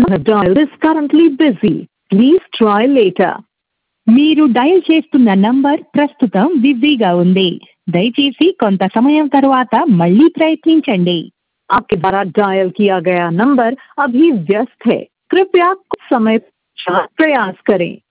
dial is currently busy. Please try later. మీరు dial చేస్తున్న number ప్రస్తుతం బిజీగా ఉంది. దయచేసి కొంత సమయం తర్వాత మళ్ళీ ప్రయత్నించండి. आपके द्वारा डायल किया गया नंबर अभी व्यस्त है. कृपया कुछ समय प्रयास करें.